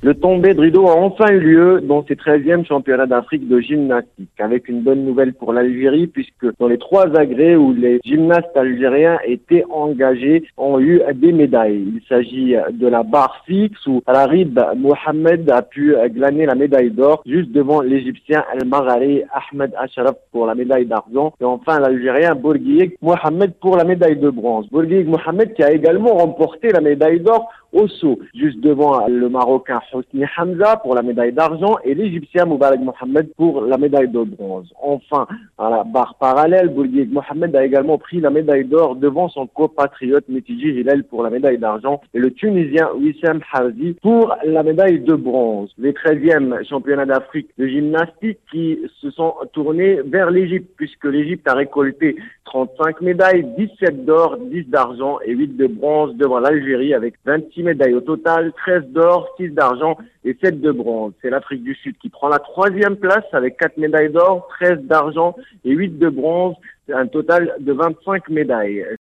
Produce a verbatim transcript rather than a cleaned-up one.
Le tombé de rideau a enfin eu lieu dans ces treizièmes championnats d'Afrique de gymnastique, avec une bonne nouvelle pour l'Algérie, puisque dans les trois agrès où les gymnastes algériens étaient engagés ont eu des médailles. Il s'agit de la barre fixe où Rarib Mohamed a pu glaner la médaille d'or juste devant l'Égyptien Al-Maghari Ahmed Ashraf pour la médaille d'argent. Et enfin l'Algérien Bourguieg Mohamed pour la médaille de bronze. Bourguieg Mohamed qui a également remporté la médaille d'or au saut, juste devant le Marocain Hosni Hamza pour la médaille d'argent et l'Égyptien Moubarak Mohamed pour la médaille de bronze. Enfin, à la barre parallèle, Bourguieg Mohamed a également pris la médaille d'or devant son compatriote Metidji Hilal pour la médaille d'argent et le Tunisien Wissam Harzi pour la médaille de bronze. Les treizièmes championnats d'Afrique de gymnastique qui se sont tournés vers l'Égypte, puisque l'Égypte a récolté trente-cinq médailles, dix-sept d'or, dix d'argent et huit de bronze devant l'Algérie avec vingt-six médailles au total, treize d'or, six d'argent et sept de bronze. C'est l'Afrique du Sud qui prend la troisième place avec quatre médailles d'or, treize d'argent et huit de bronze, un total de vingt-cinq médailles.